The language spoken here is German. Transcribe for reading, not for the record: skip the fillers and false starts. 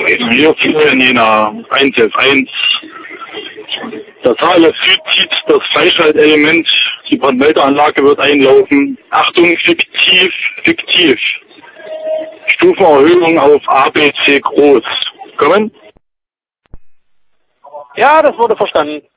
Hier Florianina, 1F1. Das HLF-Süd zieht das Freischaltelement. Die Brandmeldeanlage wird einlaufen. Achtung, fiktiv. Stufenerhöhung auf ABC groß. Kommen? Ja, das wurde verstanden.